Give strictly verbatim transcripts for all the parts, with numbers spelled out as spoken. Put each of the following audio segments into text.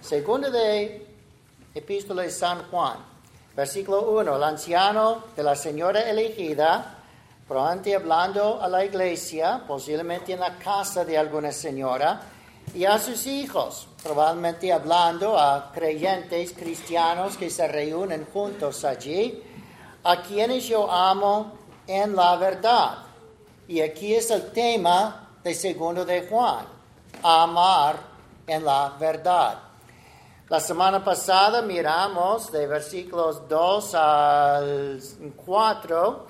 Segunda de Epístola de San Juan, versículo uno. El anciano de la señora elegida, probablemente hablando a la iglesia, posiblemente en la casa de alguna señora, y a sus hijos, probablemente hablando a creyentes cristianos que se reúnen juntos allí, a quienes yo amo en la verdad. Y aquí es el tema de segundo de Juan, amar en la verdad. La semana pasada miramos de versículos dos al cuatro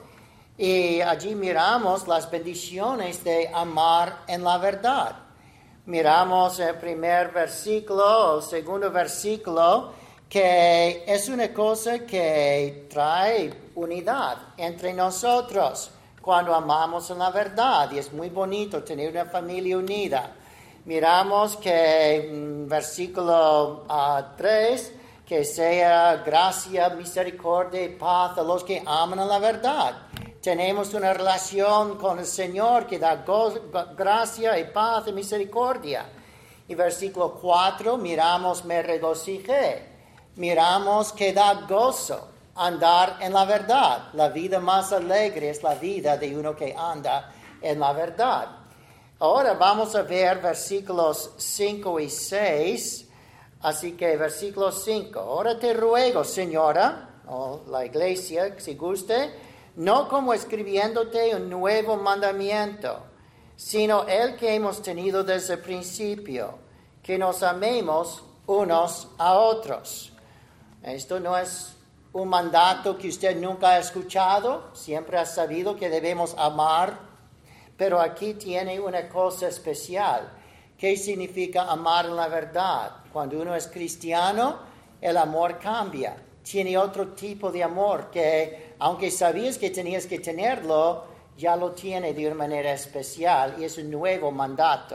y allí miramos las bendiciones de amar en la verdad. Miramos el primer versículo, el segundo versículo, que es una cosa que trae unidad entre nosotros cuando amamos en la verdad, y es muy bonito tener una familia unida. Miramos que en versículo uh, tres, que sea gracia, misericordia y paz a los que aman en la verdad. Tenemos una relación con el Señor que da go- gracia y paz y misericordia. Y versículo cuatro, miramos me regocijé. Miramos que da gozo andar en la verdad. La vida más alegre es la vida de uno que anda en la verdad. Ahora vamos a ver versículos cinco y seis. Así que versículo cinco. Ahora te ruego, señora, o la iglesia, si guste, no como escribiéndote un nuevo mandamiento, sino el que hemos tenido desde el principio, que nos amemos unos a otros. Esto no es un mandato que usted nunca ha escuchado, siempre ha sabido que debemos amar, pero aquí tiene una cosa especial. ¿Qué significa amar en la verdad? Cuando uno es cristiano, el amor cambia. Tiene otro tipo de amor que, aunque sabías que tenías que tenerlo, ya lo tiene de una manera especial y es un nuevo mandato.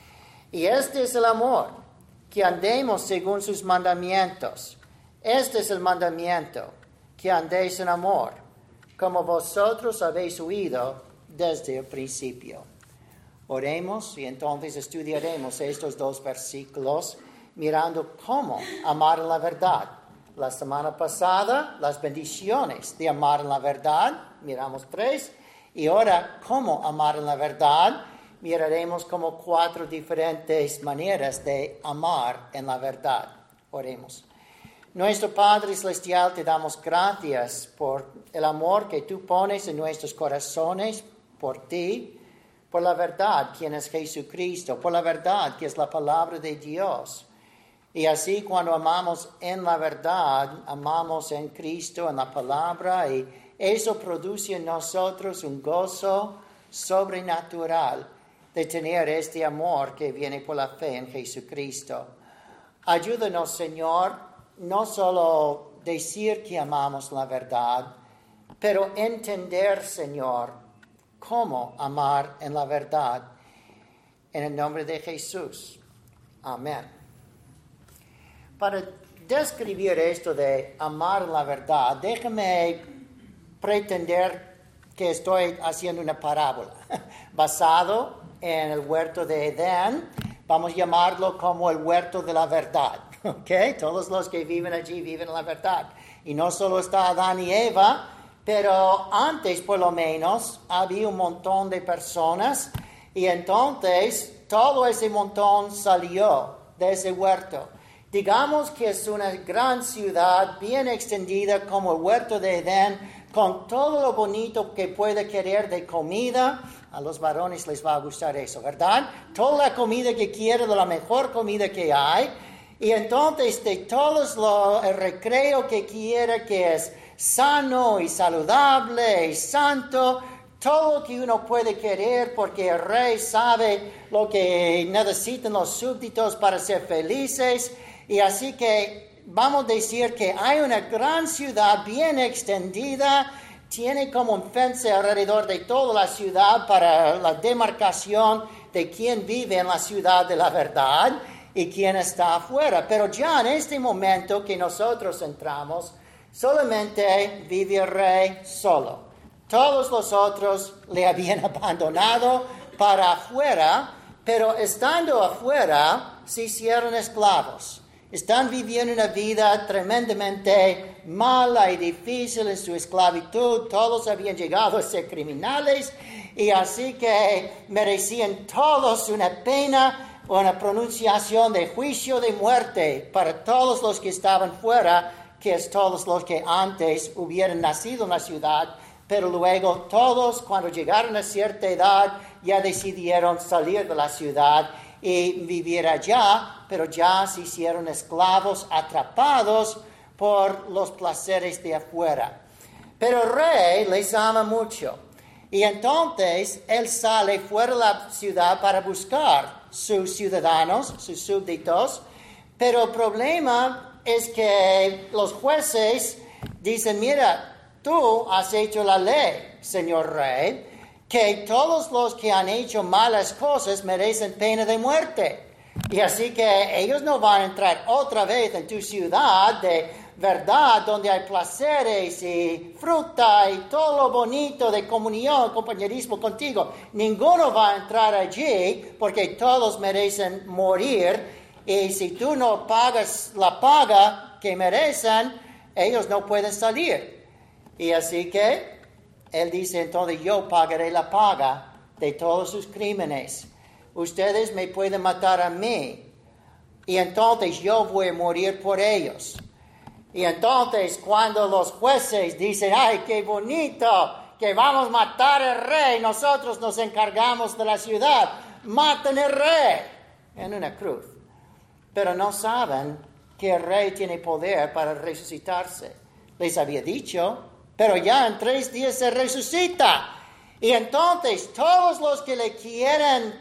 Y este es el amor, que andemos según sus mandamientos. Este es el mandamiento, que andéis en amor, como vosotros habéis oído desde el principio. Oremos y entonces estudiaremos estos dos versículos mirando cómo amar en la verdad. La semana pasada, las bendiciones de amar en la verdad, miramos tres, y ahora cómo amar en la verdad, miraremos como cuatro diferentes maneras de amar en la verdad. Oremos. Nuestro Padre Celestial, te damos gracias por el amor que tú pones en nuestros corazones, por ti, por la verdad, quien es Jesucristo, por la verdad, que es la palabra de Dios. Y así cuando amamos en la verdad, amamos en Cristo, en la palabra, y eso produce en nosotros un gozo sobrenatural de tener este amor que viene por la fe en Jesucristo. Ayúdanos, Señor, no solo decir que amamos la verdad, pero entender, Señor, cómo amar en la verdad. En el nombre de Jesús. Amén. Para describir esto de amar en la verdad, déjame pretender que estoy haciendo una parábola basado en el huerto de Edén. Vamos a llamarlo como el huerto de la verdad. ¿Okay? Todos los que viven allí viven en la verdad. Y no solo está Adán y Eva, pero antes por lo menos había un montón de personas y entonces todo ese montón salió de ese huerto. Digamos que es una gran ciudad bien extendida como el huerto de Edén, con todo lo bonito que puede querer de comida. A los varones les va a gustar eso, ¿verdad? Toda la comida que quiere, de la mejor comida que hay. Y entonces de todos lo, el recreo que quiere, que es sano y saludable y santo, todo lo que uno puede querer, porque el rey sabe lo que necesitan los súbditos para ser felices. Y así que vamos a decir que hay una gran ciudad bien extendida, tiene como un fence alrededor de toda la ciudad para la demarcación de quién vive en la ciudad de la verdad y quién está afuera. Pero ya en este momento que nosotros entramos, solamente vive el rey solo. Todos los otros le habían abandonado para afuera, pero estando afuera se hicieron esclavos. están viviendo una vida tremendamente mala y difícil en su esclavitud. Todos habían llegado a ser criminales y así que merecían todos una pena, una pronunciación de juicio de muerte para todos los que estaban fuera, que es todos los que antes hubieran nacido en la ciudad, pero luego todos cuando llegaron a cierta edad ya decidieron salir de la ciudad y vivir allá, pero ya se hicieron esclavos atrapados por los placeres de afuera. Pero el rey les ama mucho y entonces él sale fuera de la ciudad para buscar sus ciudadanos, sus súbditos, pero el problema es que los jueces dicen, mira, tú has hecho la ley, señor rey, que todos los que han hecho malas cosas merecen pena de muerte. Y así que ellos no van a entrar otra vez en tu ciudad de verdad, donde hay placeres y fruta y todo lo bonito de comunión, compañerismo contigo. Ninguno va a entrar allí porque todos merecen morir. Y si tú no pagas la paga que merecen, ellos no pueden salir. Y así que él dice, entonces yo pagaré la paga de todos sus crímenes. Ustedes me pueden matar a mí. Y entonces yo voy a morir por ellos. Y entonces cuando los jueces dicen, ay, qué bonito, que vamos a matar al rey, nosotros nos encargamos de la ciudad. Maten al rey en una cruz. Pero no saben que el rey tiene poder para resucitarse. Les había dicho, pero ya en tres días se resucita. Y entonces todos los que le quieren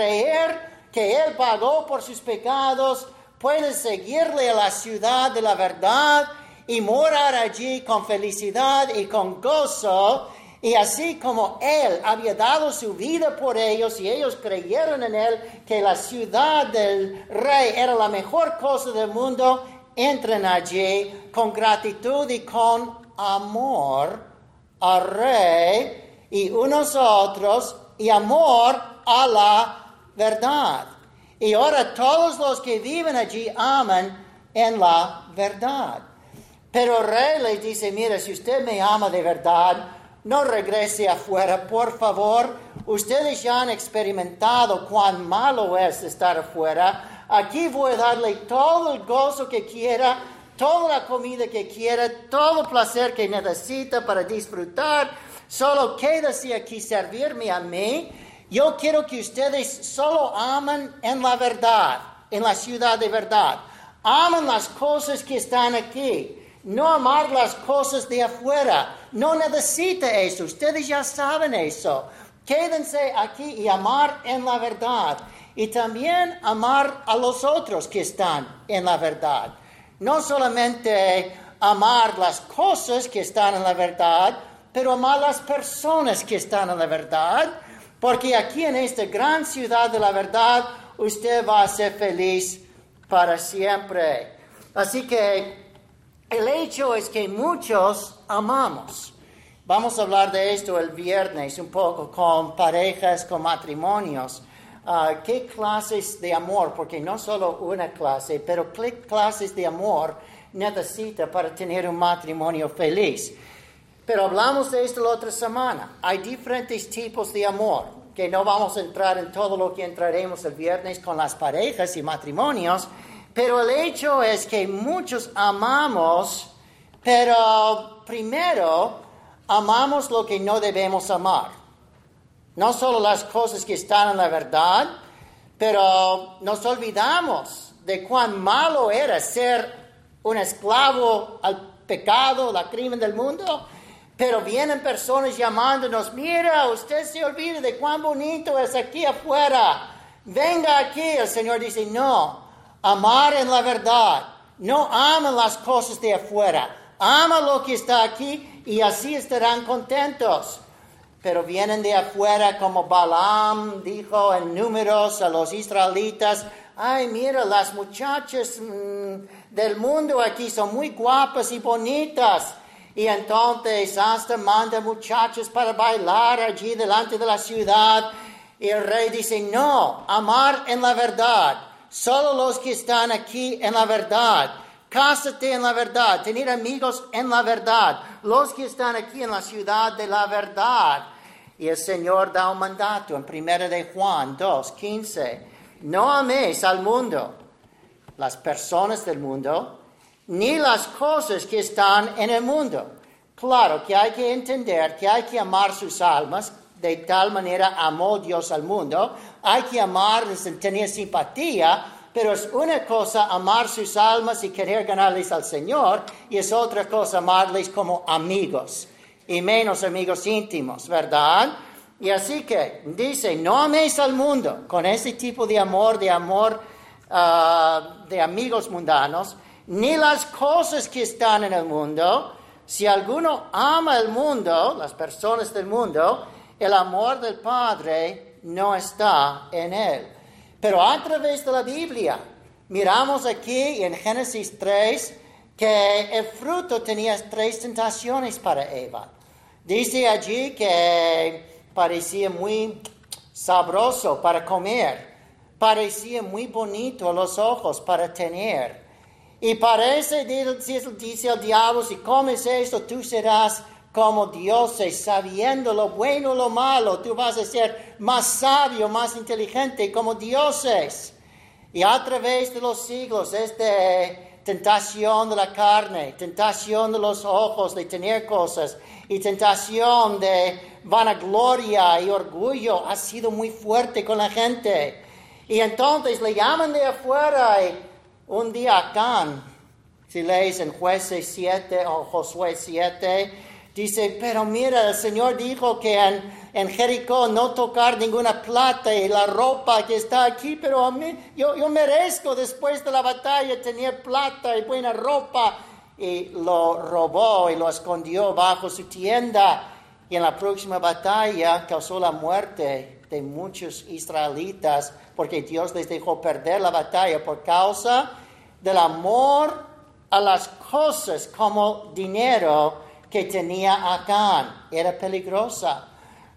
creer que él pagó por sus pecados, pueden seguirle a la ciudad de la verdad y morar allí con felicidad y con gozo. Y así como él había dado su vida por ellos y ellos creyeron en él que la ciudad del rey era la mejor cosa del mundo, entren allí con gratitud y con amor al rey y unos a otros y amor a la verdad. Y ahora todos los que viven allí aman en la verdad. Pero el rey les dice, mira, si usted me ama de verdad, no regrese afuera, por favor. Ustedes ya han experimentado cuán malo es estar afuera. Aquí voy a darle todo el gozo que quiera, toda la comida que quiera, todo el placer que necesita para disfrutar. Solo quédese aquí servirme a mí. Yo quiero que ustedes solo amen en la verdad, en la ciudad de verdad. Amen las cosas que están aquí. No amar las cosas de afuera. No necesita eso. Ustedes ya saben eso. Quédense aquí y amar en la verdad. Y también amar a los otros que están en la verdad. No solamente amar las cosas que están en la verdad, pero amar las personas que están en la verdad. Porque aquí en esta gran ciudad de la verdad, usted va a ser feliz para siempre. Así que el hecho es que muchos amamos. Vamos a hablar de esto el viernes un poco con parejas, con matrimonios. Uh, ¿Qué clases de amor? Porque no solo una clase, pero ¿qué clases de amor necesita para tener un matrimonio feliz? Pero hablamos de esto la otra semana. Hay diferentes tipos de amor, que no vamos a entrar en todo lo que entraremos el viernes con las parejas y matrimonios. Pero el hecho es que muchos amamos, pero primero amamos lo que no debemos amar. No solo las cosas que están en la verdad, pero nos olvidamos de cuán malo era ser un esclavo al pecado, al crimen del mundo. Pero vienen personas llamándonos, mira, usted se olvida de cuán bonito es aquí afuera. Venga aquí. El Señor dice, no. Amar en la verdad. No amen las cosas de afuera. Ama lo que está aquí y así estarán contentos. Pero vienen de afuera como Balaam dijo en Números a los israelitas. Ay, mira, las muchachas mmm, del mundo aquí son muy guapas y bonitas. Y entonces hasta manda muchachos para bailar allí delante de la ciudad. Y el rey dice, no, amar en la verdad. Solo los que están aquí en la verdad. Cásate en la verdad, tener amigos en la verdad, los que están aquí en la ciudad de la verdad. Y el Señor da un mandato en primera de Juan dos, quince. No améis al mundo, las personas del mundo, ni las cosas que están en el mundo. Claro que hay que entender que hay que amar sus almas, de tal manera amó Dios al mundo. Hay que amarles y tener simpatía. Pero es una cosa amar sus almas y querer ganarles al Señor, y es otra cosa amarles como amigos, y menos amigos íntimos, ¿verdad? Y así que dice, no améis al mundo con ese tipo de amor, de amor uh, de amigos mundanos, ni las cosas que están en el mundo. Si alguno ama el mundo, las personas del mundo, el amor del Padre no está en él. Pero a través de la Biblia, miramos aquí en Génesis tres que el fruto tenía tres tentaciones para Eva. Dice allí que parecía muy sabroso para comer, parecía muy bonito a los ojos para tener. Y parece, dice el diablo, si comes esto, tú serás como dioses, sabiendo lo bueno y lo malo. Tú vas a ser más sabio, más inteligente como dioses. Y a través de los siglos, esta tentación de la carne, tentación de los ojos de tener cosas, y tentación de vanagloria y orgullo ha sido muy fuerte con la gente. Y entonces le llaman de afuera, y un día Acán, si lees en Jueces siete o Josué siete, dice, pero mira, el Señor dijo que en, en Jericó no tocar ninguna plata y la ropa que está aquí, pero a mí, yo, yo merezco después de la batalla tener plata y buena ropa. Y lo robó y lo escondió bajo su tienda. Y en la próxima batalla causó la muerte de muchos israelitas, porque Dios les dejó perder la batalla por causa del amor a las cosas como dinero que tenía Acán. Era peligrosa.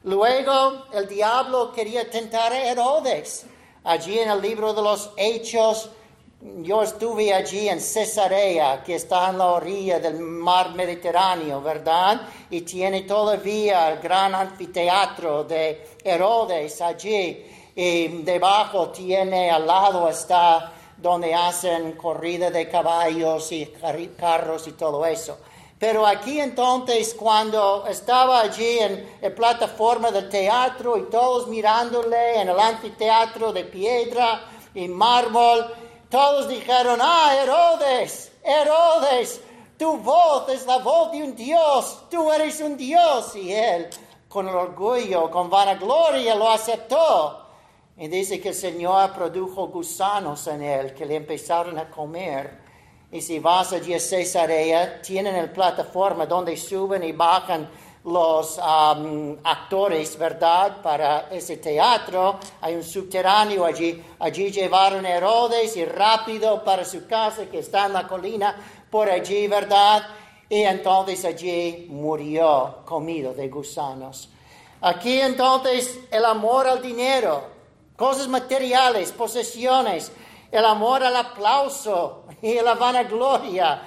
Luego el diablo quería tentar a Herodes. Allí en el libro de los Hechos, yo estuve allí en Cesarea, que está en la orilla del mar Mediterráneo, ¿verdad? Y tiene todavía el gran anfiteatro de Herodes allí. Y debajo tiene, al lado está donde hacen corrida de caballos y carros y todo eso. Pero aquí entonces, cuando estaba allí en la plataforma del teatro y todos mirándole en el anfiteatro de piedra y mármol, todos dijeron, ah, Herodes, Herodes, tu voz es la voz de un Dios, tú eres un Dios. Y él, con orgullo, con vanagloria, lo aceptó. Y dice que el Señor produjo gusanos en él, que le empezaron a comer. Y si vas allí a Cesarea, tienen la plataforma donde suben y bajan los um, actores, ¿verdad? Para ese teatro. Hay un subterráneo allí. Allí llevaron a Herodes y rápido para su casa, que está en la colina, por allí, ¿verdad? Y entonces allí murió comido de gusanos. Aquí entonces el amor al dinero, cosas materiales, posesiones, el amor al aplauso y a la vanagloria.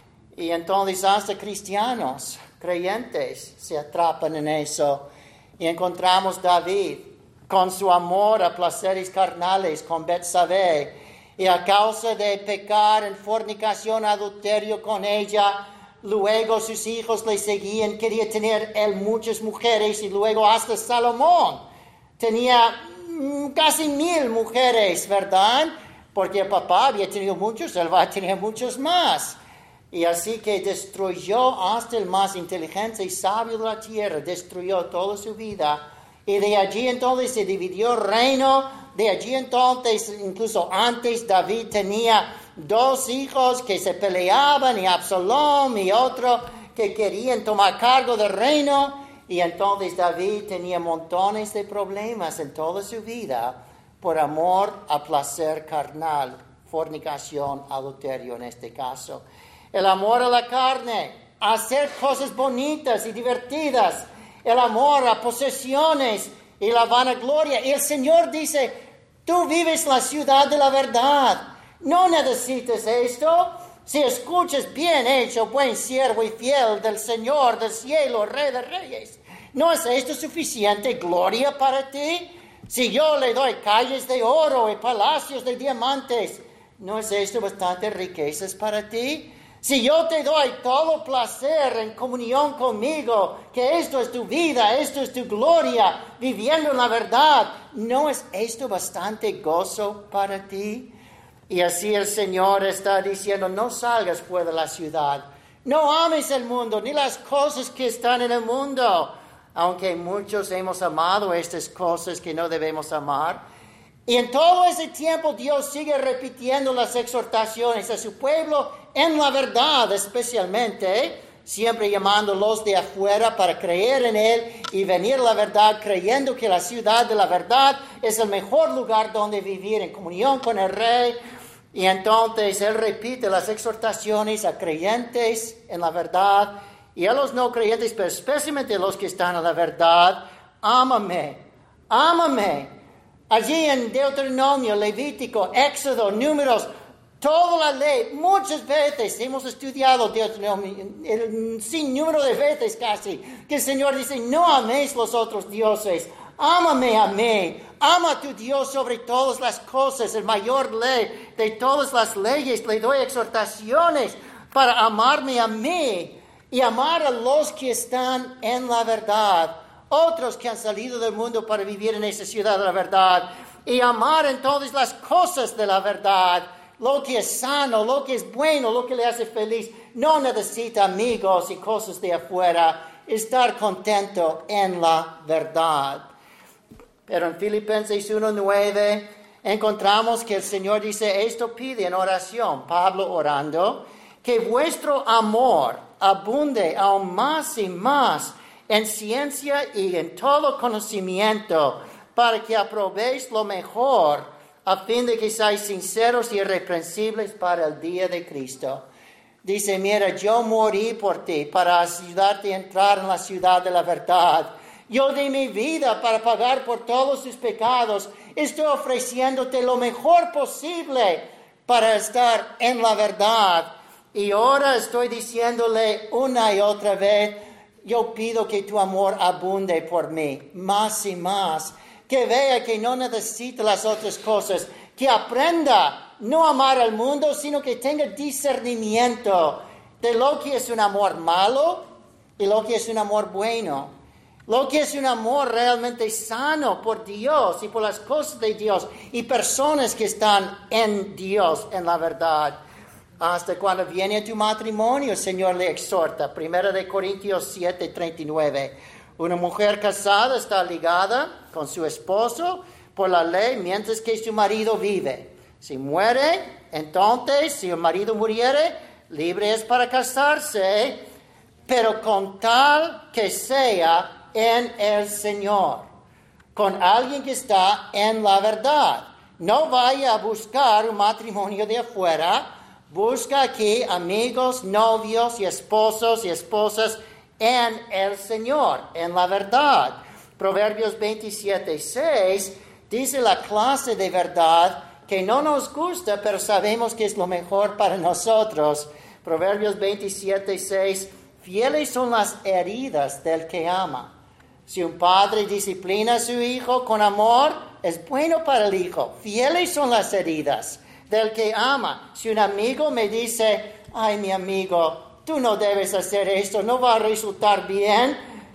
Y entonces hasta cristianos, creyentes, se atrapan en eso. Y encontramos David con su amor a placeres carnales con Betsabé. Y a causa de pecar en fornicación, adulterio con ella, luego sus hijos le seguían, quería tener él muchas mujeres, y luego hasta Salomón tenía casi mil mujeres, ¿verdad? Porque el papá había tenido muchos, él va a tener muchos más. Y así que destruyó hasta el más inteligente y sabio de la tierra, destruyó toda su vida. Y de allí entonces se dividió el reino. De allí entonces, incluso antes, David tenía dos hijos que se peleaban, y Absalom y otro que querían tomar cargo del reino. Y entonces David tenía montones de problemas en toda su vida por amor a placer carnal, fornicación, adulterio en este caso. El amor a la carne, a hacer cosas bonitas y divertidas. El amor a posesiones y la vanagloria. Y el Señor dice, Tú vives la ciudad de la verdad. No necesitas esto. Si escuchas bien hecho, buen siervo y fiel del Señor del cielo, Rey de Reyes, ¿no es esto suficiente gloria para ti? Si yo le doy calles de oro y palacios de diamantes, ¿no es esto bastante riquezas para ti? Si yo te doy todo placer en comunión conmigo, que esto es tu vida, esto es tu gloria, viviendo en la verdad, ¿no es esto bastante gozo para ti? Y así el Señor está diciendo, no salgas fuera de la ciudad, no ames el mundo, ni las cosas que están en el mundo, aunque muchos hemos amado estas cosas que no debemos amar. Y en todo ese tiempo Dios sigue repitiendo las exhortaciones a su pueblo en la verdad, especialmente, ¿eh? Siempre llamándolos de afuera para creer en Él y venir a la verdad, creyendo que la ciudad de la verdad es el mejor lugar donde vivir en comunión con el Rey. Y entonces Él repite las exhortaciones a creyentes en la verdad y a los no creyentes, pero especialmente a los que están en la verdad. Ámame, ámame. Allí en Deuteronomio, Levítico, Éxodo, Números, toda la ley, muchas veces hemos estudiado Deuteronomio, el sinnúmero de veces casi, que el Señor dice, no améis los otros dioses, ámame a mí, ama a tu Dios sobre todas las cosas, el mayor ley de todas las leyes, le doy exhortaciones para amarme a mí y amar a los que están en la verdad. Otros que han salido del mundo para vivir en esa ciudad de la verdad y amar en todas las cosas de la verdad, lo que es sano, lo que es bueno, lo que le hace feliz. No necesita amigos y cosas de afuera, estar contento en la verdad. Pero en Filipenses uno nueve encontramos que el Señor dice, esto pide en oración, Pablo orando, que vuestro amor abunde aún más y más en ciencia y en todo conocimiento, para que aprobéis lo mejor, a fin de que seáis sinceros y irreprensibles para el día de Cristo. Dice, mira, yo morí por ti para ayudarte a entrar en la ciudad de la verdad. Yo di mi vida para pagar por todos tus pecados. Estoy ofreciéndote lo mejor posible para estar en la verdad. Y ahora estoy diciéndole una y otra vez, yo pido que tu amor abunde por mí, más y más, que vea que no necesita las otras cosas, que aprenda no amar al mundo, sino que tenga discernimiento de lo que es un amor malo y lo que es un amor bueno, lo que es un amor realmente sano por Dios y por las cosas de Dios y personas que están en Dios, en la verdad. Hasta cuando viene a tu matrimonio, el Señor le exhorta. Primera de Corintios siete, treinta y nueve. Una mujer casada está ligada con su esposo por la ley mientras que su marido vive. Si muere, entonces, si el marido muriere, libre es para casarse, pero con tal que sea en el Señor, con alguien que está en la verdad. No vaya a buscar un matrimonio de afuera. Busca aquí amigos, novios y esposos y esposas en el Señor, en la verdad. Proverbios veintisiete, seis dice la clase de verdad que no nos gusta, pero sabemos que es lo mejor para nosotros. Proverbios veintisiete, seis, fieles son las heridas del que ama. Si un padre disciplina a su hijo con amor, es bueno para el hijo. Fieles son las heridas del que ama. Si un amigo me dice, ay, mi amigo, tú no debes hacer esto, no va a resultar bien,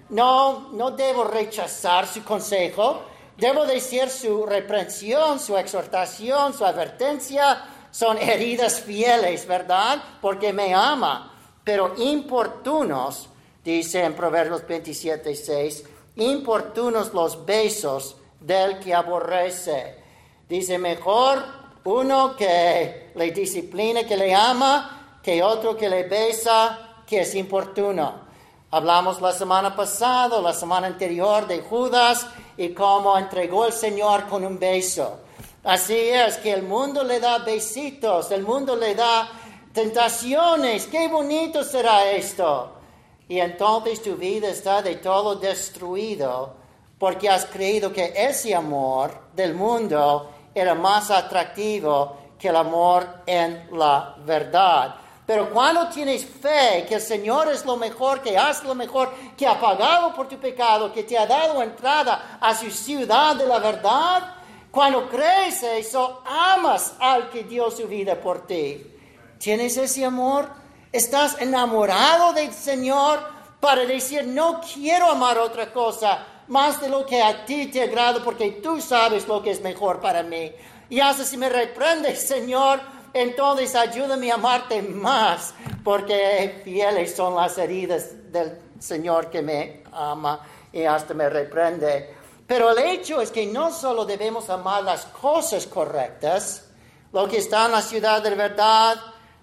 no, no debo rechazar su consejo, debo decir su reprensión, su exhortación, su advertencia, son heridas fieles, ¿verdad? Porque me ama. Pero importunos, dice en Proverbios veintisiete, seis, importunos los besos del que aborrece. Dice, mejor uno que le disciplina, que le ama, que otro que le besa, que es importuno. Hablamos la semana pasada, la semana anterior de Judas y cómo entregó el Señor con un beso. Así es, que el mundo le da besitos, el mundo le da tentaciones. ¡Qué bonito será esto! Y entonces tu vida está de todo destruido porque has creído que ese amor del mundo era más atractivo que el amor en la verdad. Pero cuando tienes fe que el Señor es lo mejor, que hace lo mejor, que ha pagado por tu pecado, que te ha dado entrada a su ciudad de la verdad, cuando crees eso, amas al que dio su vida por ti. ¿Tienes ese amor? ¿Estás enamorado del Señor para decir, no quiero amar otra cosa más de lo que a ti te agrada porque tú sabes lo que es mejor para mí? Y hasta si me reprendes, Señor, entonces ayúdame a amarte más, porque fieles son las heridas del Señor que me ama y hasta me reprende. Pero el hecho es que no solo debemos amar las cosas correctas, lo que está en la ciudad de verdad,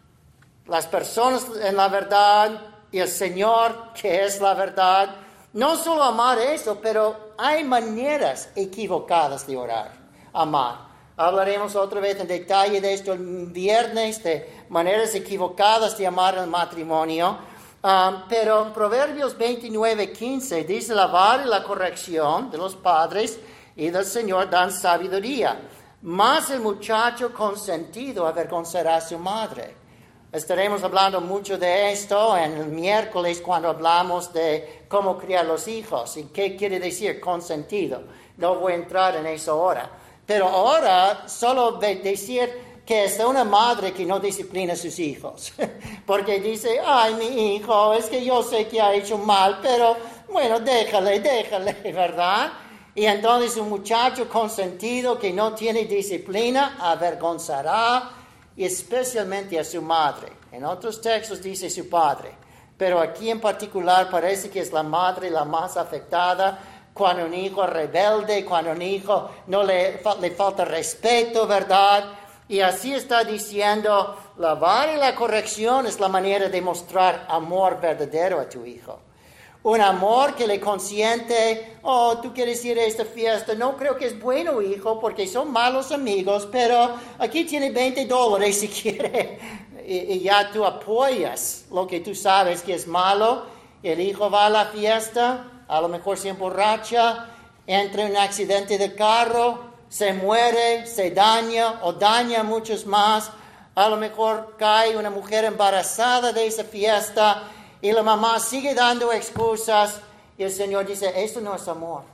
las personas en la verdad y el Señor que es la verdad. No solo amar eso, pero hay maneras equivocadas de orar, amar. Hablaremos otra vez en detalle de esto el viernes, de maneras equivocadas de amar el matrimonio. Um, pero en Proverbios veintinueve, quince dice, la vara y la corrección de los padres y del Señor dan sabiduría. Mas el muchacho consentido avergonzará a su madre. Estaremos hablando mucho de esto en el miércoles cuando hablamos de cómo criar los hijos y qué quiere decir consentido. No voy a entrar en eso ahora. Pero ahora solo decir que es una madre que no disciplina a sus hijos. Porque dice, ay, mi hijo, es que yo sé que ha hecho mal, pero bueno, déjale, déjale, ¿verdad? Y entonces un muchacho consentido que no tiene disciplina avergonzará, y especialmente a su madre. En otros textos dice su padre. Pero aquí en particular parece que es la madre la más afectada. Cuando un hijo es rebelde, cuando un hijo no le, le falta respeto, ¿verdad? Y así está diciendo, la vara y la corrección es la manera de mostrar amor verdadero a tu hijo. Un amor que le consiente, oh, tú quieres ir a esta fiesta, no creo que es bueno, hijo, porque son malos amigos, pero aquí tiene veinte dólares si quiere. Y, y ya tú apoyas lo que tú sabes que es malo. El hijo va a la fiesta, a lo mejor se emborracha, entra en un accidente de carro, se muere, se daña o daña a muchos más. A lo mejor cae una mujer embarazada de esa fiesta y la mamá sigue dando excusas. Y el Señor dice, eso no es amor.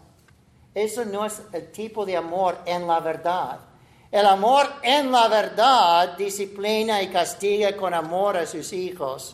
Eso no es el tipo de amor en la verdad. El amor en la verdad disciplina y castiga con amor a sus hijos.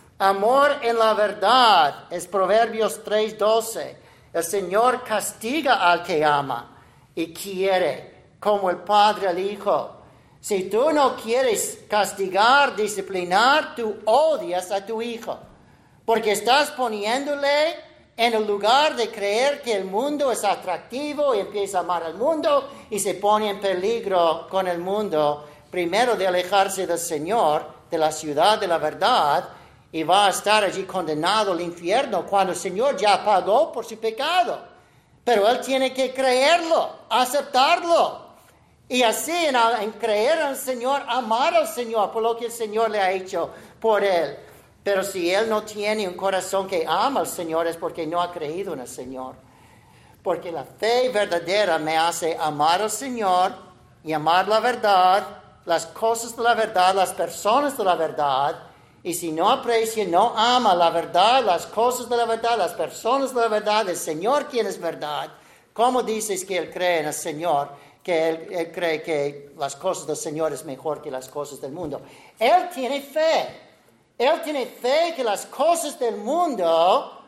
Amor en la verdad es Proverbios tres doce. El Señor castiga al que ama y quiere, como el Padre al Hijo. Si tú no quieres castigar, disciplinar, tú odias a tu hijo. Porque estás poniéndole en el lugar de creer que el mundo es atractivo y empieza a amar al mundo y se pone en peligro con el mundo. Primero de alejarse del Señor, de la ciudad de la verdad, y va a estar allí condenado al infierno cuando el Señor ya pagó por su pecado. Pero él tiene que creerlo, aceptarlo. Y así en, en creer al Señor, amar al Señor por lo que el Señor le ha hecho por él. Pero si él no tiene un corazón que ama al Señor es porque no ha creído en el Señor. Porque la fe verdadera me hace amar al Señor y amar la verdad, las cosas de la verdad, las personas de la verdad. Y si no aprecia, no ama la verdad, las cosas de la verdad, las personas de la verdad, el Señor quien es verdad, ¿cómo dices que él cree en el Señor? Que él, él cree que las cosas del Señor es mejor que las cosas del mundo. Él tiene fe. Él tiene fe que las cosas del mundo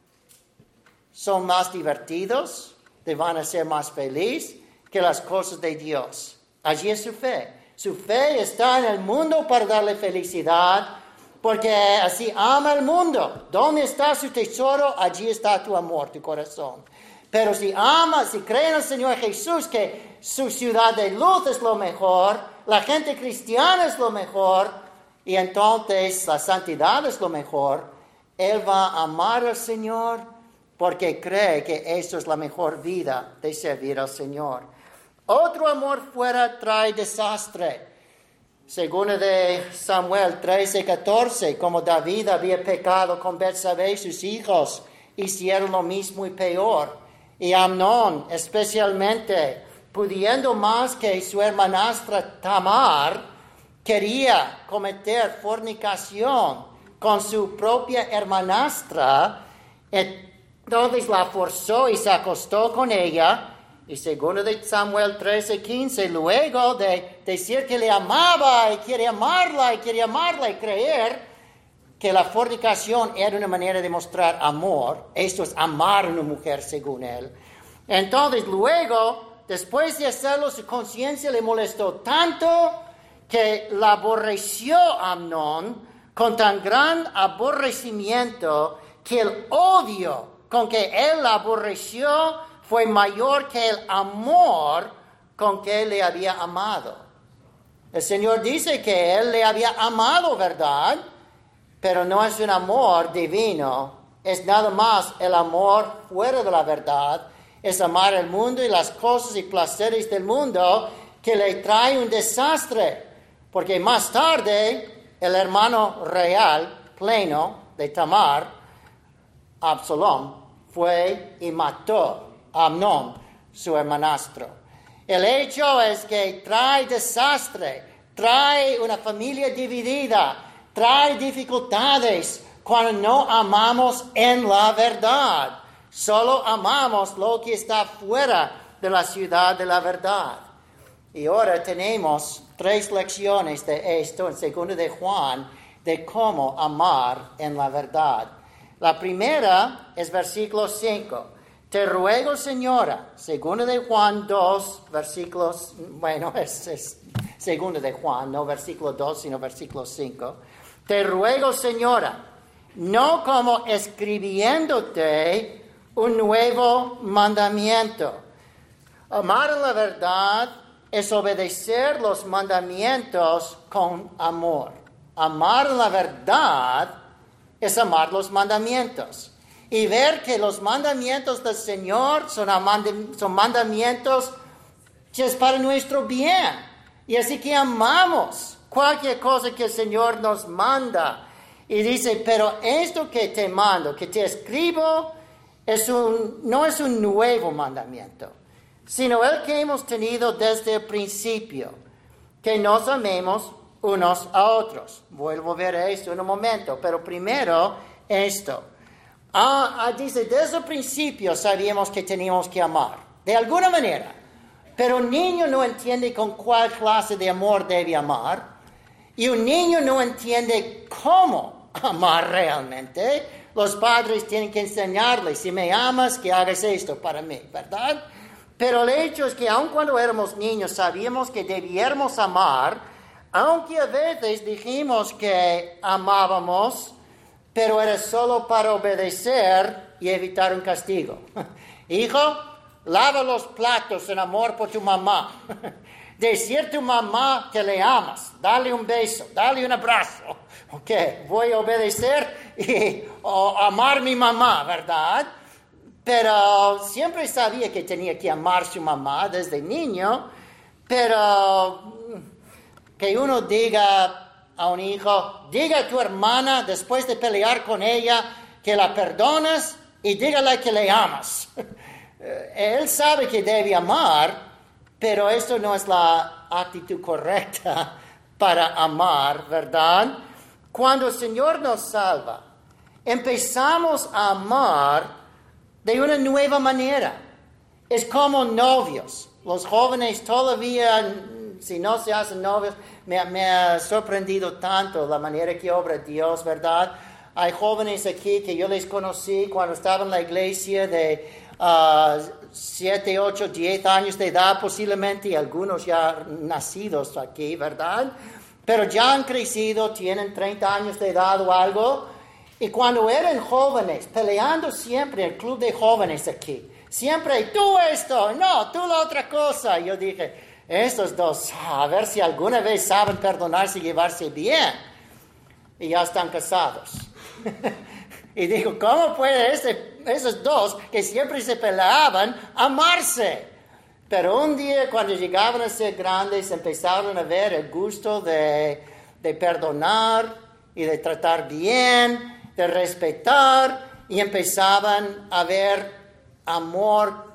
son más divertidos, te van a hacer más feliz que las cosas de Dios. Allí es su fe. Su fe está en el mundo para darle felicidad, porque así ama el mundo. ¿Dónde está su tesoro? Allí está tu amor, tu corazón. Pero si ama, si cree en el Señor Jesús, que su ciudad de luz es lo mejor, la gente cristiana es lo mejor, y entonces la santidad es lo mejor, él va a amar al Señor porque cree que eso es la mejor vida de servir al Señor. Otro amor fuera trae desastre. Según de Samuel trece catorce, como David había pecado con Betsabé, sus hijos hicieron lo mismo y peor. Y Amnón especialmente pudiendo más que su hermanastra Tamar, quería cometer fornicación con su propia hermanastra, entonces la forzó y se acostó con ella. Y segundo de Samuel trece, quince, luego de decir que le amaba y quiere amarla y quiere amarla y creer que la fornicación era una manera de mostrar amor, esto es amar a una mujer según él. Entonces luego, después de hacerlo, su conciencia le molestó tanto que la aborreció a Amnón con tan gran aborrecimiento que el odio con que él la aborreció fue mayor que el amor con que él le había amado. El Señor dice que él le había amado, ¿verdad? Pero no es un amor divino, es nada más el amor fuera de la verdad, es amar el mundo y las cosas y placeres del mundo que le trae un desastre, porque más tarde el hermano real, pleno de Tamar, Absalom, fue y mató a Amnón, su hermanastro. El hecho es que trae desastre, trae una familia dividida, trae dificultades cuando no amamos en la verdad. Solo amamos lo que está fuera de la ciudad de la verdad. Y ahora tenemos tres lecciones de esto en segundo de Juan, de cómo amar en la verdad. La primera es versículo cinco. Te ruego, señora, segundo de Juan dos, versículos, bueno, es, es segundo de Juan, no versículo dos, sino versículo cinco. Te ruego, señora, no como escribiéndote un nuevo mandamiento. Amar en la verdad es obedecer los mandamientos con amor. Amar en la verdad es amar los mandamientos. Y ver que los mandamientos del Señor son, amand- son mandamientos que es para nuestro bien. Y así que amamos cualquier cosa que el Señor nos manda. Y dice, pero esto que te mando, que te escribo, es un, no es un nuevo mandamiento, sino el que hemos tenido desde el principio, que nos amemos unos a otros. Vuelvo a ver esto en un momento, pero primero esto. Ah, ah, dice, desde el principio sabíamos que teníamos que amar, de alguna manera. Pero un niño no entiende con cuál clase de amor debe amar. Y un niño no entiende cómo amar realmente. Los padres tienen que enseñarle, si me amas, que hagas esto para mí, ¿verdad? Pero el hecho es que aun cuando éramos niños sabíamos que debíamos amar, aunque a veces dijimos que amábamos, pero era solo para obedecer y evitar un castigo. Hijo, lava los platos en amor por tu mamá. Decir a tu mamá que le amas, dale un beso, dale un abrazo. Ok, voy a obedecer y o, amar a mi mamá, ¿verdad? Pero siempre sabía que tenía que amar a su mamá desde niño, pero que uno diga a un hijo, diga a tu hermana después de pelear con ella que la perdonas y dígale que le amas. Él sabe que debe amar, pero esto no es la actitud correcta para amar, ¿verdad? Cuando el Señor nos salva, empezamos a amar de una nueva manera. Es como novios. Los jóvenes todavía, si no se hacen novios, me, me ha sorprendido tanto la manera que obra Dios, ¿verdad? Hay jóvenes aquí que yo les conocí cuando estaba en la iglesia de siete, ocho, diez años de edad posiblemente, y algunos ya nacidos aquí, ¿verdad? Pero ya han crecido, tienen treinta años de edad o algo, y cuando eran jóvenes, peleando siempre en el club de jóvenes aquí, siempre tú esto, no, tú la otra cosa. Yo dije, estos dos, a ver si alguna vez saben perdonarse y llevarse bien. Y ya están casados. Y digo, ¿cómo puede ese, esos dos que siempre se peleaban amarse? Pero un día cuando llegaban a ser grandes empezaron a ver el gusto de, de perdonar y de tratar bien, de respetar, y empezaban a ver amor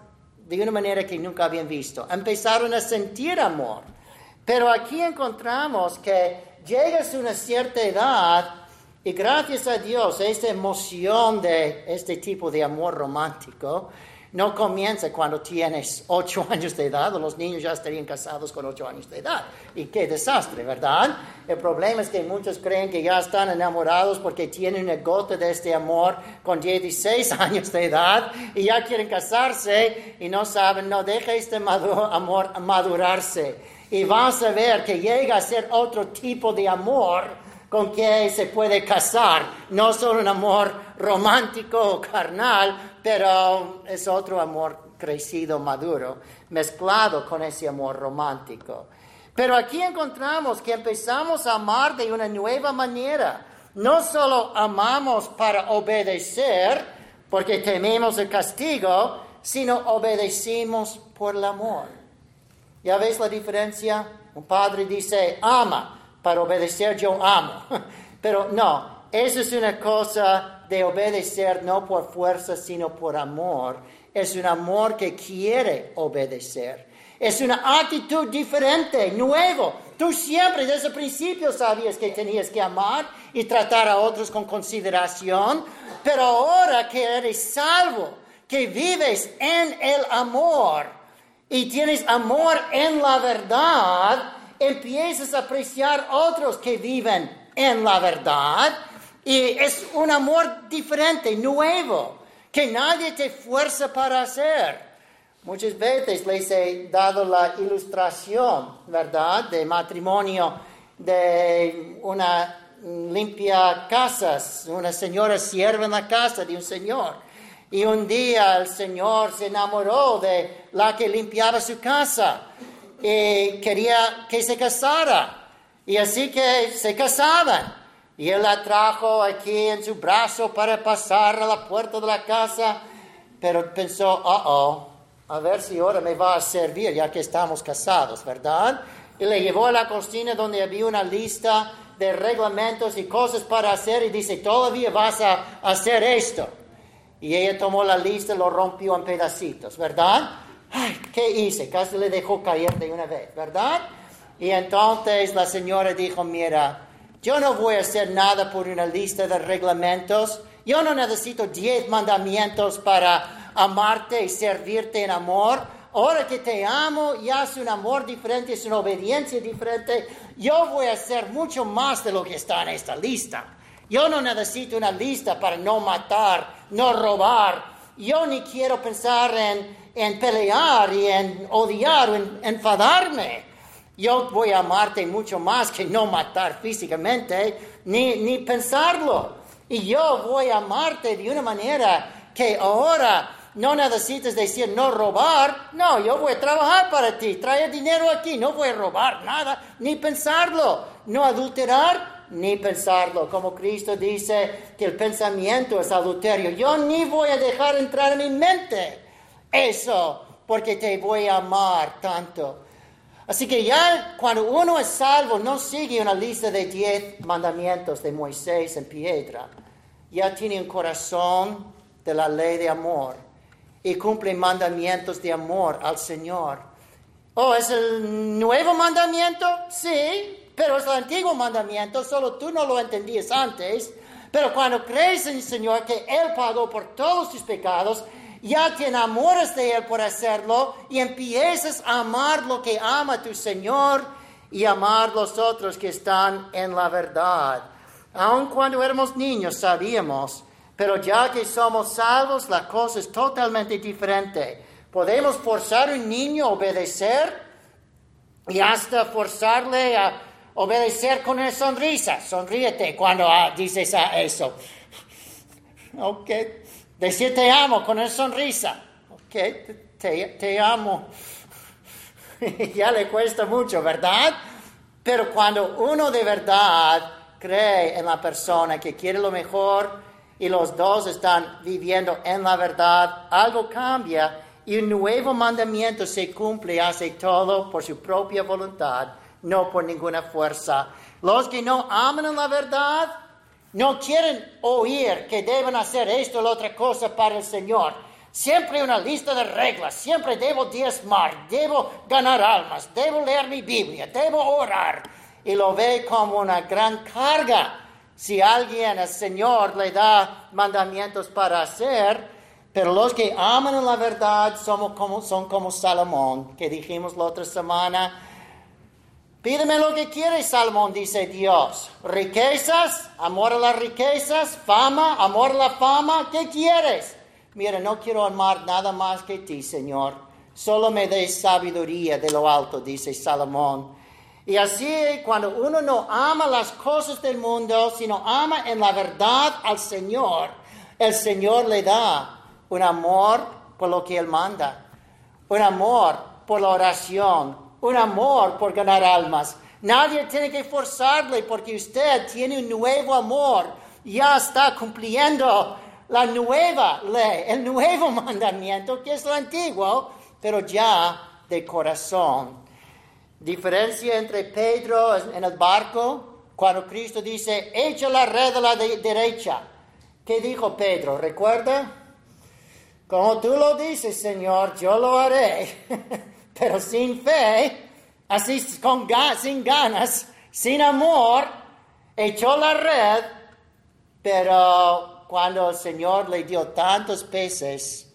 de una manera que nunca habían visto. Empezaron a sentir amor. Pero aquí encontramos que llegas a una cierta edad y gracias a Dios esta emoción de este tipo de amor romántico no comienza cuando tienes ocho años de edad, o los niños ya estarían casados con ocho años de edad. Y qué desastre, ¿verdad? El problema es que muchos creen que ya están enamorados porque tienen una gota de este amor con dieciséis años de edad y ya quieren casarse y no saben, no deja este madu- amor madurarse. Y vas a ver que llega a ser otro tipo de amor con que se puede casar. No solo un amor romántico o carnal, pero es otro amor crecido, maduro, mezclado con ese amor romántico. Pero aquí encontramos que empezamos a amar de una nueva manera. No solo amamos para obedecer, porque tememos el castigo, sino obedecimos por el amor. ¿Ya ves la diferencia? Un padre dice, ama, para obedecer yo amo. Pero no, eso es una cosa de obedecer no por fuerza, sino por amor. Es un amor que quiere obedecer. Es una actitud diferente, nuevo. Tú siempre desde el principio sabías que tenías que amar y tratar a otros con consideración, pero ahora que eres salvo, que vives en el amor y tienes amor en la verdad, empiezas a apreciar a otros que viven en la verdad. Y es un amor diferente, nuevo, que nadie te fuerza para hacer. Muchas veces les he dado la ilustración, ¿verdad?, de matrimonio de una limpia casas, una señora sierva en la casa de un señor. Y un día el señor se enamoró de la que limpiaba su casa y quería que se casara. Y así que se casaban. Y él la trajo aquí en su brazo para pasar a la puerta de la casa. Pero pensó, oh, oh, a ver si ahora me va a servir ya que estamos casados, ¿verdad? Y le llevó a la cocina donde había una lista de reglamentos y cosas para hacer. Y dice, todavía vas a hacer esto. Y ella tomó la lista y lo rompió en pedacitos, ¿verdad? Ay, ¿qué hice? Casi le dejó caer de una vez, ¿verdad? Y entonces la señora dijo, mira, yo no voy a hacer nada por una lista de reglamentos. Yo no necesito diez mandamientos para amarte y servirte en amor. Ahora que te amo, ya es un amor diferente, es una obediencia diferente. Yo voy a hacer mucho más de lo que está en esta lista. Yo no necesito una lista para no matar, no robar. Yo ni quiero pensar en, en pelear y en odiar o en enfadarme. Yo voy a amarte mucho más que no matar físicamente, ni, ni pensarlo. Y yo voy a amarte de una manera que ahora no necesitas decir no robar. No, yo voy a trabajar para ti, traer dinero aquí. No voy a robar nada, ni pensarlo. No adulterar, ni pensarlo. Como Cristo dice que el pensamiento es adulterio. Yo ni voy a dejar entrar en mi mente eso, porque te voy a amar tanto. Así que ya cuando uno es salvo, no sigue una lista de diez mandamientos de Moisés en piedra. Ya tiene un corazón de la ley de amor y cumple mandamientos de amor al Señor. Oh, ¿es el nuevo mandamiento? Sí, pero es el antiguo mandamiento, solo tú no lo entendías antes. Pero cuando crees en el Señor que Él pagó por todos tus pecados, ya te enamoras de Él por hacerlo y empiezas a amar lo que ama tu Señor y amar los otros que están en la verdad. Aun cuando éramos niños sabíamos, pero ya que somos salvos la cosa es totalmente diferente. Podemos forzar a un niño a obedecer y hasta forzarle a obedecer con una sonrisa. Sonríete cuando ah, dices ah, eso. Ok. Decir te amo con una sonrisa. Ok, te, te amo. Ya le cuesta mucho, ¿verdad? Pero cuando uno de verdad cree en la persona que quiere lo mejor y los dos están viviendo en la verdad, algo cambia y un nuevo mandamiento se cumple y hace todo por su propia voluntad, no por ninguna fuerza. Los que no aman en la verdad no quieren oír que deben hacer esto o la otra cosa para el Señor. Siempre una lista de reglas, siempre debo diezmar, debo ganar almas, debo leer mi Biblia, debo orar. Y lo ve como una gran carga. Si alguien, el Señor, le da mandamientos para hacer, pero los que aman en la verdad somos como, son como Salomón, que dijimos la otra semana. Pídeme lo que quieres, Salomón, dice Dios. Riquezas, amor a las riquezas, fama, amor a la fama, ¿qué quieres? Mira, no quiero amar nada más que ti, Señor. Solo me des sabiduría de lo alto, dice Salomón. Y así, cuando uno no ama las cosas del mundo, sino ama en la verdad al Señor, el Señor le da un amor por lo que Él manda, un amor por la oración, un amor por ganar almas. Nadie tiene que forzarle porque usted tiene un nuevo amor. Ya está cumpliendo la nueva ley, el nuevo mandamiento, que es el antiguo, pero ya de corazón. Diferencia entre Pedro en el barco, cuando Cristo dice, echa la red a la de- derecha. ¿Qué dijo Pedro? ¿Recuerda? Como tú lo dices, Señor, yo lo haré. Pero sin fe, así con ga- sin ganas, sin amor, echó la red, pero cuando el Señor le dio tantos peces,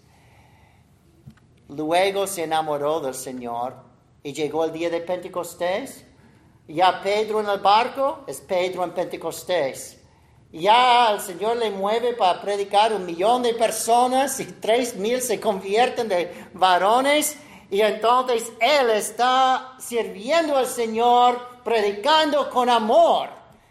luego se enamoró del Señor y llegó el día de Pentecostés. Ya Pedro en el barco es Pedro en Pentecostés. Ya el Señor le mueve para predicar un millón de personas y tres mil se convierten de varones. Y entonces Él está sirviendo al Señor, predicando con amor.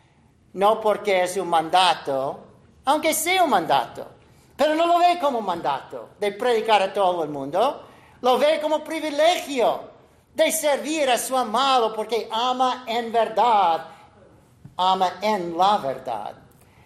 No porque es un mandato, aunque sea un mandato. Pero no lo ve como un mandato de predicar a todo el mundo. Lo ve como privilegio de servir a su amado porque ama en verdad. Ama en la verdad.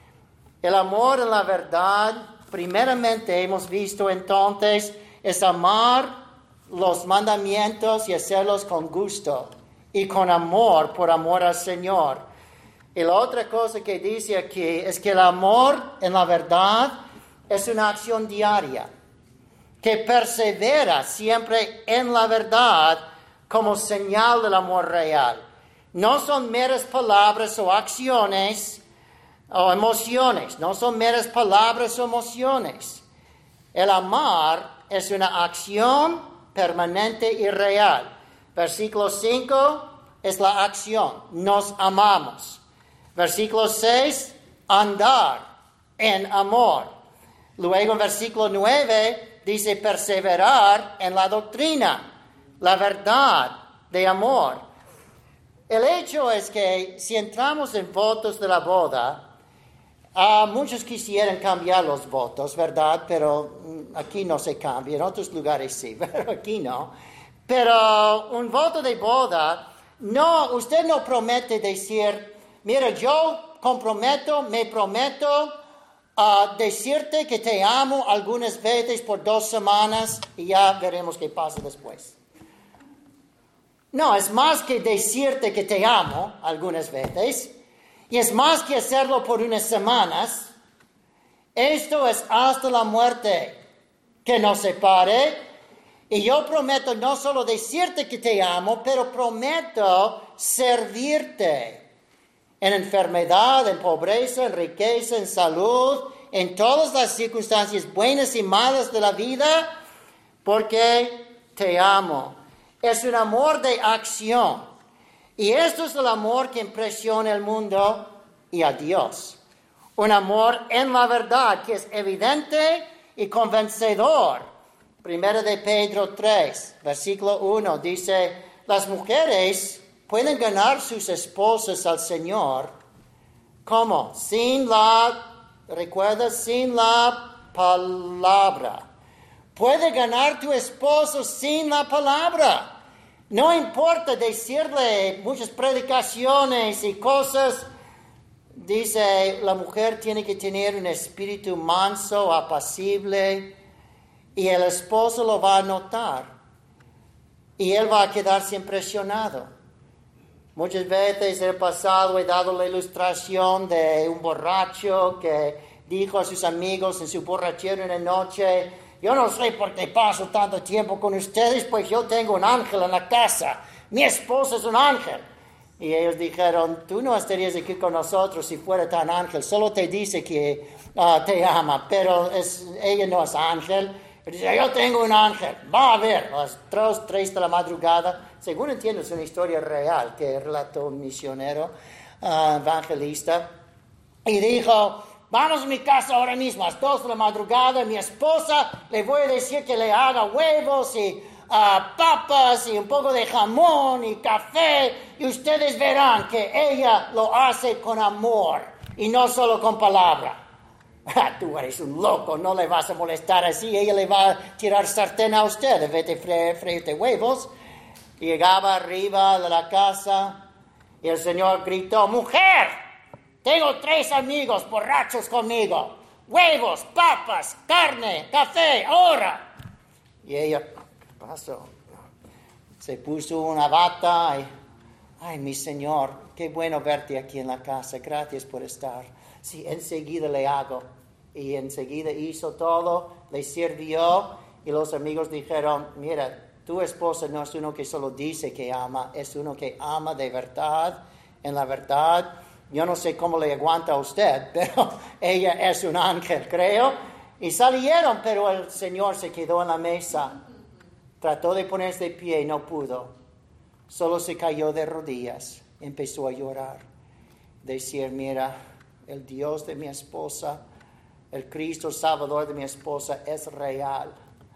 El amor en la verdad, primeramente hemos visto entonces, es amar los mandamientos y hacerlos con gusto y con amor, por amor al Señor. Y la otra cosa que dice aquí es que el amor en la verdad es una acción diaria, que persevera siempre en la verdad como señal del amor real. No son meras palabras o acciones o emociones, no son meras palabras o emociones. El amar es una acción permanente y real. Versículo cinco es la acción, nos amamos. Versículo seis, andar en amor. Luego en versículo nueve dice perseverar en la doctrina, la verdad de amor. El hecho es que si entramos en votos de la boda, Uh, muchos quisieran cambiar los votos, ¿verdad? Pero mm, aquí no se cambia, en otros lugares sí, pero aquí no. Pero un voto de boda, no, usted no promete decir, mira, yo comprometo, me prometo a uh, decirte que te amo algunas veces por dos semanas y ya veremos qué pasa después. No, es más que decirte que te amo algunas veces. Y es más que hacerlo por unas semanas. Esto es hasta la muerte que nos separe. Y yo prometo no solo decirte que te amo, pero prometo servirte en enfermedad, en pobreza, en riqueza, en salud, en todas las circunstancias buenas y malas de la vida, porque te amo. Es un amor de acción. Y esto es el amor que impresiona al mundo y a Dios. Un amor en la verdad que es evidente y convencedor. Primera de Pedro tres, versículo uno, dice, las mujeres pueden ganar sus esposas al Señor. ¿Cómo? Sin la, recuerda, sin la palabra. Puede ganar tu esposo sin la palabra. No importa decirle muchas predicaciones y cosas. Dice, la mujer tiene que tener un espíritu manso, apacible, y el esposo lo va a notar. Y él va a quedarse impresionado. Muchas veces en el pasado he dado la ilustración de un borracho que dijo a sus amigos en su borrachera una noche, yo no sé por qué paso tanto tiempo con ustedes, pues yo tengo un ángel en la casa. Mi esposa es un ángel. Y ellos dijeron, tú no estarías aquí con nosotros si fuera tan ángel. Solo te dice que uh, te ama, pero es, ella no es ángel. Y dice, yo tengo un ángel. Va a ver, a las tres, tres de la madrugada. Según entiendo, es una historia real que relató un misionero uh, evangelista. Y dijo, vamos a mi casa ahora mismo, a las dos de la madrugada. Mi esposa, le voy a decir que le haga huevos y uh, papas y un poco de jamón y café. Y ustedes verán que ella lo hace con amor y no solo con palabra. Tú eres un loco, no le vas a molestar así. Ella le va a tirar sartén a usted en vez de fre- freírte huevos. Llegaba arriba de la casa y el Señor gritó, mujer, tengo tres amigos borrachos conmigo. Huevos, papas, carne, café, ahora. Y ella, ¿qué pasó? Se puso una bata y, ay, mi Señor, qué bueno verte aquí en la casa. Gracias por estar. Sí, enseguida le hago. Y enseguida hizo todo, le sirvió. Y los amigos dijeron, mira, tu esposa no es uno que solo dice que ama, es uno que ama de verdad, en la verdad. Yo no sé cómo le aguanta a usted, pero ella es un ángel, creo. Y salieron, pero el Señor se quedó en la mesa. Trató de ponerse de pie y no pudo. Solo se cayó de rodillas. Empezó a llorar. Decir, mira, el Dios de mi esposa, el Cristo Salvador de mi esposa es real.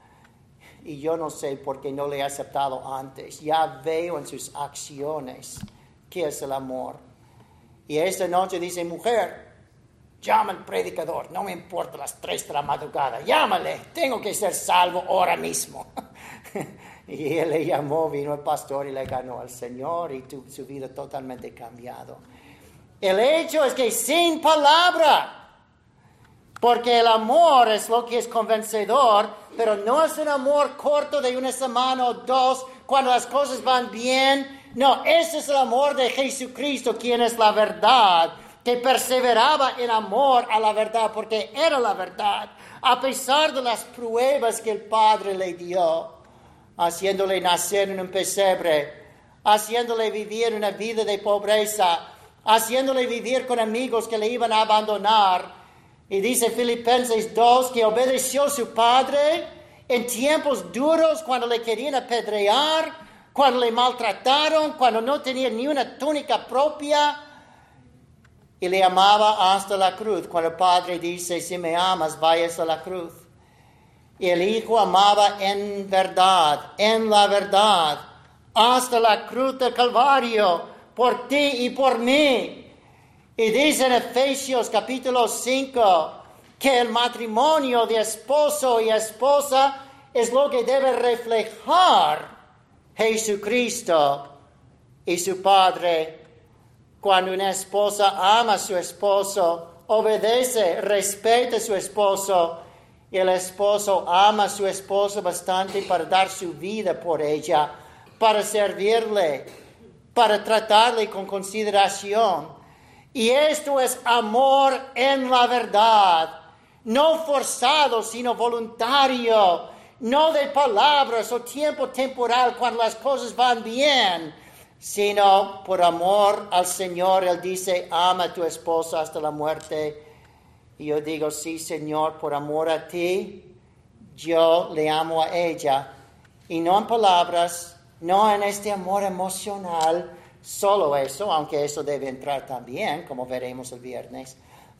Y yo no sé por qué no le he aceptado antes. Ya veo en sus acciones qué es el amor. Y esta noche dice, mujer, llama al predicador. No me importa las tres de la madrugada. Llámale, tengo que ser salvo ahora mismo. Y él le llamó, vino el pastor y le ganó al Señor y tu, su vida totalmente cambiado. El hecho es que sin palabra, porque el amor es lo que es convencedor, pero no es un amor corto de una semana o dos cuando las cosas van bien. No, ese es el amor de Jesucristo, quien es la verdad, que perseveraba en amor a la verdad, porque era la verdad, a pesar de las pruebas que el Padre le dio, haciéndole nacer en un pesebre, haciéndole vivir una vida de pobreza, haciéndole vivir con amigos que le iban a abandonar. Y dice Filipenses dos que obedeció a su padre en tiempos duros cuando le querían apedrear, cuando le maltrataron, cuando no tenía ni una túnica propia. Y le amaba hasta la cruz. Cuando el padre dice, si me amas, vayas a la cruz. Y el hijo amaba en verdad, en la verdad, hasta la cruz del Calvario, por ti y por mí. Y dice en Efesios capítulo cinco que el matrimonio de esposo y esposa es lo que debe reflejar Jesucristo y su Padre. Cuando una esposa ama a su esposo, obedece, respeta a su esposo, y el esposo ama a su esposa bastante para dar su vida por ella, para servirle, para tratarle con consideración. Y esto es amor en la verdad, no forzado, sino voluntario, no de palabras o tiempo temporal cuando las cosas van bien, sino por amor al Señor. Él dice, ama a tu esposa hasta la muerte. Y yo digo, sí, Señor, por amor a ti, yo le amo a ella. Y no en palabras, no en este amor emocional, solo eso, aunque eso debe entrar también, como veremos el viernes,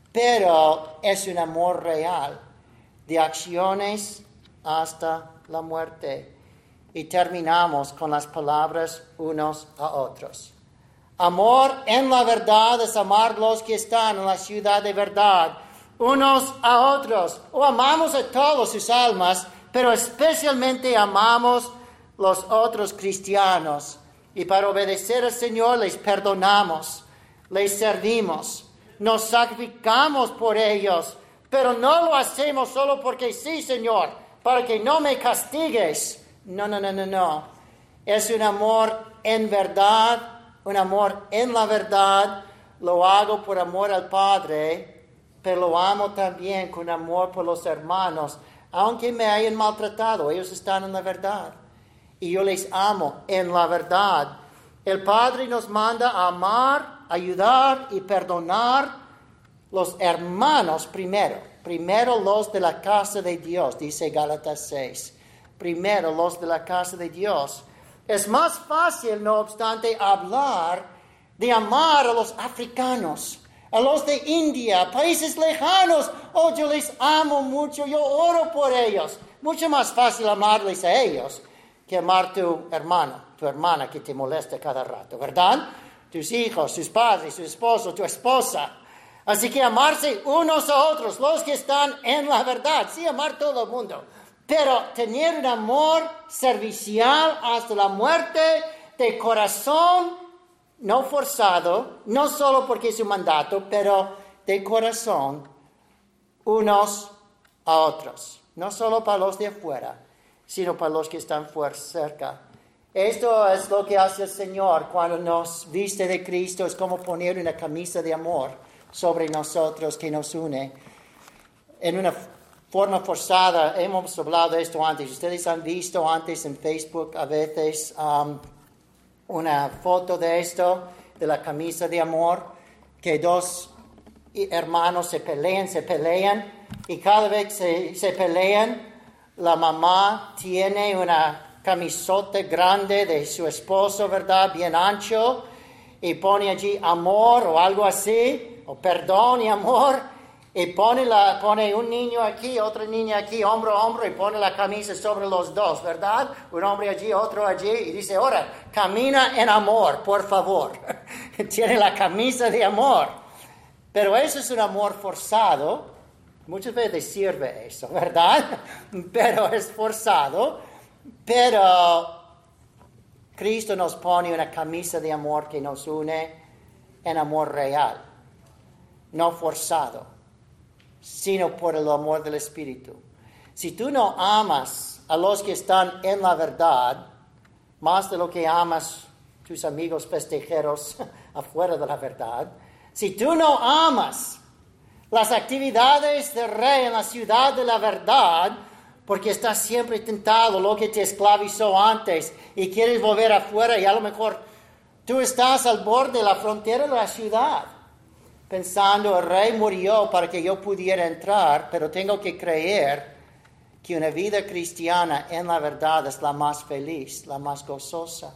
pero es un amor real, de acciones hasta la muerte. Y terminamos con las palabras unos a otros. Amor en la verdad es amar los que están en la ciudad de verdad, unos a otros, o amamos a todos sus almas, pero especialmente amamos los otros cristianos. Y para obedecer al Señor les perdonamos, les servimos, nos sacrificamos por ellos, pero no lo hacemos solo porque sí, Señor, para que no me castigues. No, no, no, no, no. Es un amor en verdad, un amor en la verdad. Lo hago por amor al Padre, pero lo amo también con amor por los hermanos. aunque me hayan maltratado, ellos están en la verdad. Y yo les amo en la verdad. El Padre nos manda a amar, ayudar y perdonar los hermanos primero. Primero los de la casa de Dios, dice Gálatas seis. Primero los de la casa de Dios. Es más fácil, no obstante, hablar de amar a los africanos, a los de India, países lejanos. Oh, yo les amo mucho, yo oro por ellos. Mucho más fácil amarles a ellos que amar a tu hermano, tu hermana que te molesta cada rato, ¿verdad? Tus hijos, tus padres, tu esposo, tu esposa. Así que amarse unos a otros, los que están en la verdad. Sí, amar todo el mundo. Pero tener un amor servicial hasta la muerte, de corazón, no forzado, no solo porque es un mandato, pero de corazón, unos a otros. No solo para los de afuera, sino para los que están fuera, cerca. Esto es lo que hace el Señor cuando nos viste de Cristo. Es como poner una camisa de amor sobre nosotros que nos une. En una forma forzada, hemos hablado de esto antes. Ustedes han visto antes en Facebook a veces um, una foto de esto, de la camisa de amor, que dos hermanos se pelean, se pelean, y cada vez que se, se pelean, la mamá tiene una camisota grande de su esposo, ¿verdad? Bien ancho, y pone allí amor o algo así, o perdón y amor, y pone, la, pone un niño aquí, otro niño aquí, hombro a hombro, y pone la camisa sobre los dos, ¿verdad? Un hombre allí, otro allí, y dice, ahora, camina en amor, por favor. Tiene la camisa de amor. Pero eso es un amor forzado. Muchas veces sirve eso, ¿verdad? Pero es forzado. Pero Cristo nos pone una camisa de amor que nos une en amor real, no forzado, sino por el amor del Espíritu. Si tú no amas a los que están en la verdad, más de lo que amas tus amigos festejeros afuera de la verdad, si tú no amas las actividades del Rey en la ciudad de la verdad, porque estás siempre tentado, lo que te esclavizó antes, y quieres volver afuera, y a lo mejor tú estás al borde de la frontera de la ciudad, pensando, el Rey murió para que yo pudiera entrar, pero tengo que creer que una vida cristiana en la verdad es la más feliz, la más gozosa.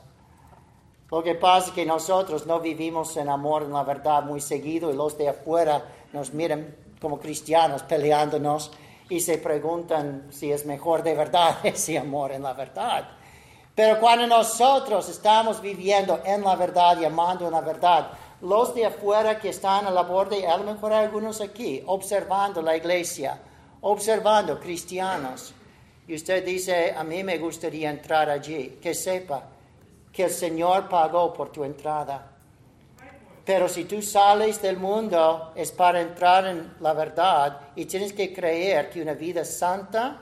Lo que pasa es que nosotros no vivimos en amor en la verdad muy seguido, y los de afuera nos miran como cristianos peleándonos y se preguntan si es mejor de verdad ese amor en la verdad. Pero cuando nosotros estamos viviendo en la verdad y amando en la verdad, los de afuera que están a la borde, a lo mejor hay algunos aquí, observando la iglesia, observando cristianos, y usted dice, a mí me gustaría entrar allí, que sepa que el Señor pagó por tu entrada. Pero si tú sales del mundo es para entrar en la verdad, y tienes que creer que una vida santa,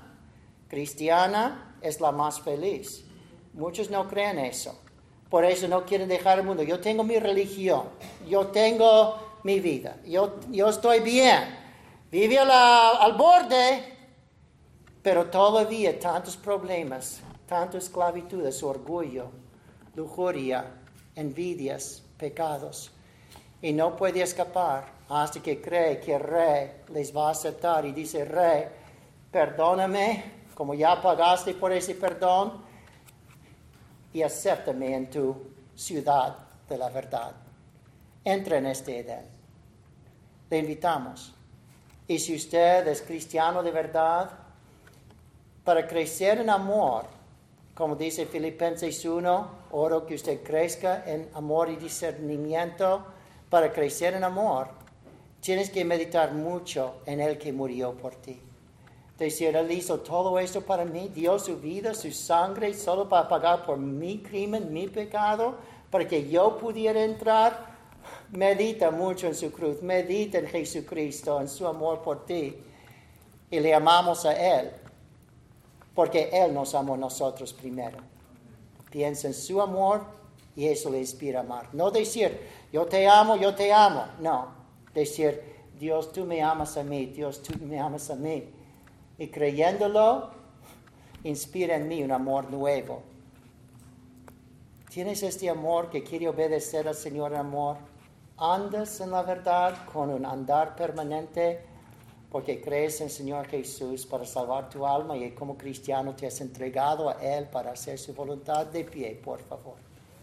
cristiana, es la más feliz. Muchos no creen eso. Por eso no quieren dejar el mundo. Yo tengo mi religión, yo tengo mi vida, yo, yo estoy bien. Vive a la, al borde, pero todavía tantos problemas, tantas esclavitudes, orgullo, lujuria, envidias, pecados. Y no puede escapar hasta que cree que el Rey les va a aceptar y dice, Rey, perdóname, como ya pagaste por ese perdón, y acéptame en tu ciudad de la verdad. Entra en este Edén. Le invitamos. Y si usted es cristiano de verdad, para crecer en amor, como dice Filipenses uno, oro que usted crezca en amor y discernimiento. Para crecer en amor, tienes que meditar mucho en el que murió por ti. Decir, Él hizo todo esto para mí, dio su vida, su sangre, solo para pagar por mi crimen, mi pecado, para que yo pudiera entrar. Medita mucho en su cruz, medita en Jesucristo, en su amor por ti. Y le amamos a Él, porque Él nos amó a nosotros primero. Piensa en su amor y eso le inspira a amar. No decir, yo te amo, yo te amo. No, decir, Dios, tú me amas a mí, Dios, tú me amas a mí. y creyéndolo, inspira en mí un amor nuevo. ¿Tienes este amor que quiere obedecer al Señor en amor? ¿Andas en la verdad con un andar permanente porque crees en el Señor Jesús para salvar tu alma y como cristiano te has entregado a Él para hacer su voluntad? De pie, por favor.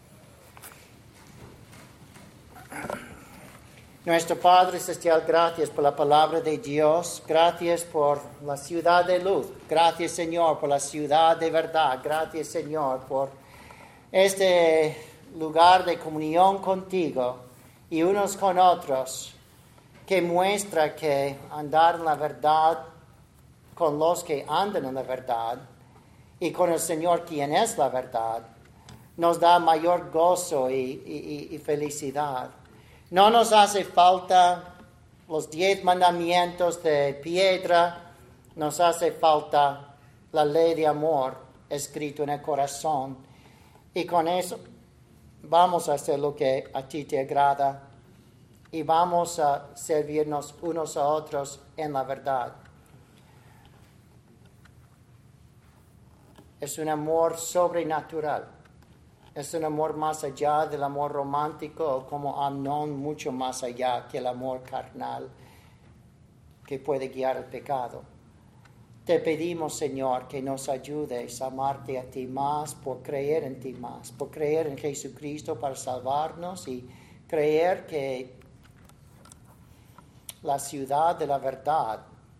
Nuestro Padre Celestial, gracias por la palabra de Dios. Gracias por la ciudad de luz. Gracias, Señor, por la ciudad de verdad. Gracias, Señor, por este lugar de comunión contigo y unos con otros, que muestra que andar en la verdad con los que andan en la verdad y con el Señor, quien es la verdad, nos da mayor gozo y, y, y felicidad. No nos hace falta los diez mandamientos de piedra, nos hace falta la ley de amor escrito en el corazón. Y con eso vamos a hacer lo que a ti te agrada y vamos a servirnos unos a otros en la verdad. Es un amor sobrenatural. Es un amor más allá del amor romántico, o como Amnón, mucho más allá que el amor carnal que puede guiar el pecado. Te pedimos, Señor, que nos ayudes a amarte a ti más, por creer en ti más, por creer en Jesucristo para salvarnos y creer que la ciudad de la verdad,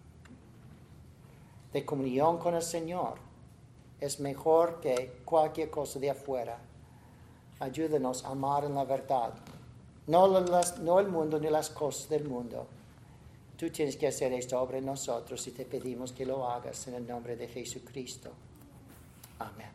de comunión con el Señor, es mejor que cualquier cosa de afuera. Ayúdanos a amar en la verdad, no, las, no el mundo ni las cosas del mundo. Tú tienes que hacer esta obra en nosotros y te pedimos que lo hagas en el nombre de Jesucristo. Amén.